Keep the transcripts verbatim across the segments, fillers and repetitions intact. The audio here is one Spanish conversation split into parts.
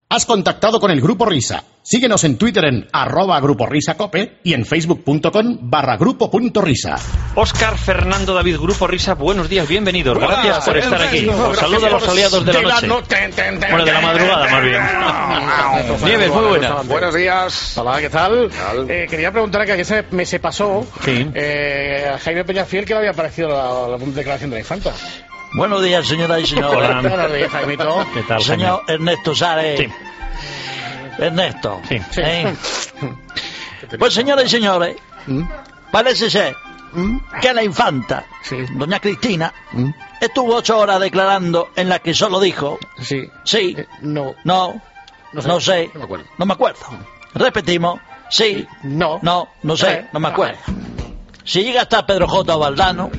Has contactado con el Grupo Risa. Síguenos en Twitter en arroba Grupo Risa Cope y en facebook.com barra grupo punto risa. Óscar Fernando David, Grupo Risa, buenos días, bienvenidos. Buenas, gracias por estar aquí. Os saludo a los aliados de la noche. Bueno, de la madrugada, más bien. Nieves, muy buenas. Buenos días. Hola, ¿qué tal? Eh, quería preguntar que ayer se me se pasó sí. eh, a Jaime Peñafiel que le había parecido la, la declaración de la infanta. Buenos días, señoras y señores. Hola. Buenos días, Jaimito. ¿Qué tal, Señor Jaime? Ernesto Sárez. Sí. Ernesto. Sí. Sí. ¿Eh? Pues, señoras y señores, ¿Mm? parece ser ¿Mm? que la infanta, Sí. doña Cristina, ¿Mm? estuvo ocho horas declarando en las que solo dijo Sí. sí, Eh, no. no, No sé. no sé, No me acuerdo. no me acuerdo. Repetimos, sí, No. no, no sé, Eh, no me acuerdo. Si llega hasta Pedro J. o Valdano,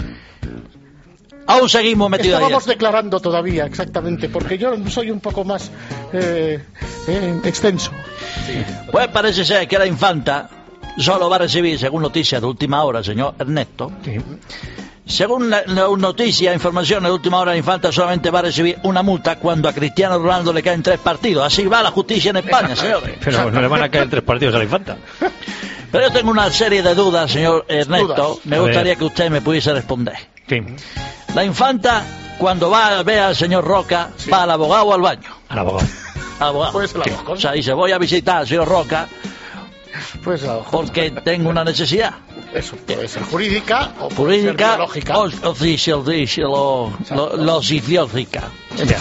aún seguimos metidos ahí. Estábamos declarando todavía, exactamente, porque yo soy un poco más eh, eh, extenso. Pues parece ser que la infanta solo va a recibir, según noticias de última hora, señor Ernesto, Sí. según la, la noticia, información de última hora, la infanta solamente va a recibir una multa cuando a Cristiano Ronaldo le caen tres partidos. Así va la justicia en España, señores. Pero no le van a caer tres partidos a la infanta. Pero yo tengo una serie de dudas, señor Ernesto. Dudas. Me A gustaría ver. que usted me pudiese responder. Sí. La infanta, cuando va a ver al señor Roca, ¿va al abogado o al baño? Al abogado. Al abogado. Pues las dos O cosas. sea, dice, voy a visitar al señor Roca Pues la porque tengo una necesidad Eso puede ser jurídica o puede jurídica ser biológica. o, o, fisiológica, o, lo, lo fisiológica. Ya.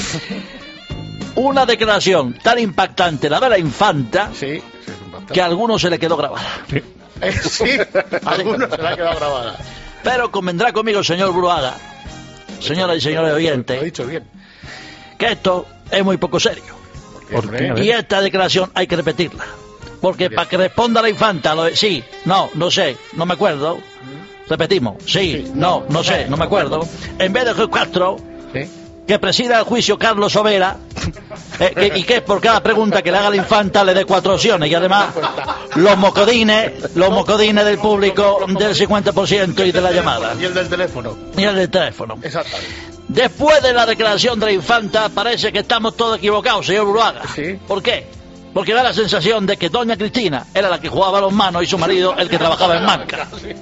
Una declaración tan impactante, la de la infanta, Sí, sí, es un bastante. que a algunos se le quedó grabada. Sí. Eh, sí, a algunos se la ha quedado grabada. Pero convendrá conmigo, señor Bruaga, señoras y señores Lo he oyentes, dicho bien. que esto es muy poco serio. ¿Por qué? A ver. Y esta declaración hay que repetirla. Porque para que responda la infanta, lo de sí, no, no sé, no me acuerdo. Repetimos, sí, Sí, no, no sé, no me acuerdo. En vez de Juez Castro, ¿Sí? que presida el juicio Carlos Overa, eh, que- y que por cada pregunta que le haga la infanta le dé cuatro opciones. Y además, los mocodines, los mocodines del público del cincuenta por ciento y de la llamada. Y el del teléfono. Y el del teléfono. Exactamente. Después de la declaración de la infanta, parece que estamos todos equivocados, señor Bruaga. Sí. ¿Por qué? Porque da la sensación de que doña Cristina era la que jugaba a los manos y su marido el que trabajaba en banca.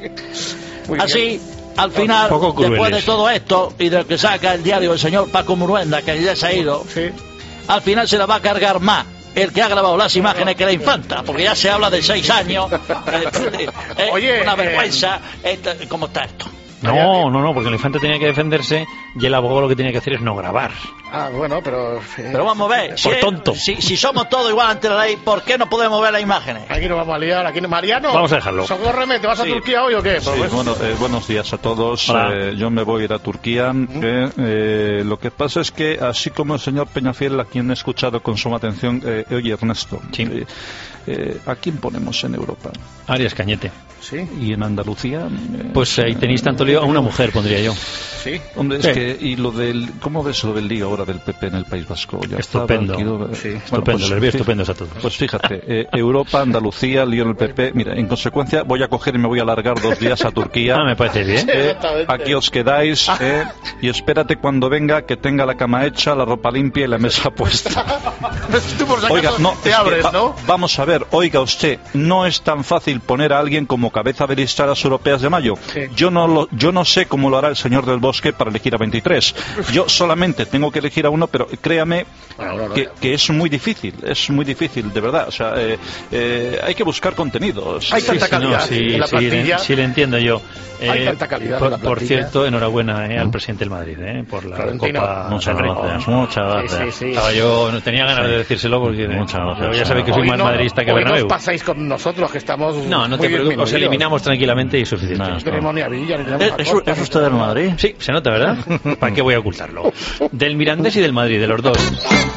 Muy Así, al final, Poco crueles. después de todo esto y de lo que saca el diario del señor Paco Muruenda, que ya se ha ido, bien. Sí. al final se la va a cargar más el que ha grabado las imágenes que la infanta, porque ya se habla de seis años. Eh, eh, Oye, una eh, vergüenza. Esto- ¿Cómo está esto? No, no, no, porque la infanta tenía que defenderse y el abogado lo que tenía que hacer es no grabar. Ah, bueno, pero... eh, Pero vamos a ver, si, Por es- tonto. si, si somos todos igual ante la ley, ¿por qué no podemos ver las imágenes? Aquí nos vamos a liar, aquí no... Mariano, Vamos a dejarlo. socórreme, ¿te vas a Sí. Turquía hoy o qué? Sí, Pues, bueno, eh, buenos días a todos. Hola. Eh, yo me voy a ir a Turquía. eh, eh, lo que pasa es que, así como el señor Peñafiel, a quien he escuchado con suma atención, eh, oye, Ernesto, Sí. eh, eh, ¿a quién ponemos en Europa? Arias Cañete. Sí, ¿Y en Andalucía? Eh, Pues ahí tenéis tanto lío, a una mujer pondría yo. sí. Hombre, es Sí. que, y lo del, ¿cómo ves lo del lío ahora del P P en el País Vasco? Ya Estupendo. estaba aquí, Sí, bueno, Estupendo, pues, les veo fí- estupendos a todos. Pues fíjate, eh, Europa, Andalucía, lío en el P P. Mira, en consecuencia, voy a coger y me voy a alargar dos días a Turquía. Ah, me parece bien. Eh, Exactamente. aquí os quedáis eh, y espérate cuando venga que tenga la cama hecha, la ropa limpia y la mesa puesta. Tú por si acaso Oiga, no, te es que abres, va- ¿no? vamos a ver, oiga usted, no es tan fácil poner a alguien como cabeza de listadas europeas de mayo. Sí. Yo no lo, yo no sé cómo lo hará el señor del Bosque para elegir a veintitrés. Yo solamente tengo que elegir a uno, pero créame Bueno, no, no, que, ya. que es muy difícil, es muy difícil, de verdad. O sea, eh, eh, hay que buscar contenidos. Hay Sí, tanta sí, calidad no, sí, en la sí, le, plantilla. sí le entiendo yo. Hay tanta calidad por, en la por plantilla. cierto, enhorabuena eh, al presidente del Madrid eh, por la Florentino. Copa. Muchas Henry. gracias, muchas Sí, gracias. sí, sí. Estaba yo, no tenía ganas de decírselo porque eh, Muchas gracias. yo ya sabéis que soy Hoy más no- madridista que hoy no os Bernabéu. pasáis con nosotros, que estamos No, no muy te bien preocupes, os minuidos. eliminamos tranquilamente y es suficiente. No, No tenemos ni a Villa, ni tenemos ¿Es, a es, Costa, es ni usted del tenemos a- Madrid? Sí, se nota, ¿verdad? ¿Para qué voy a ocultarlo? Del Mirandés y del Madrid, de los dos.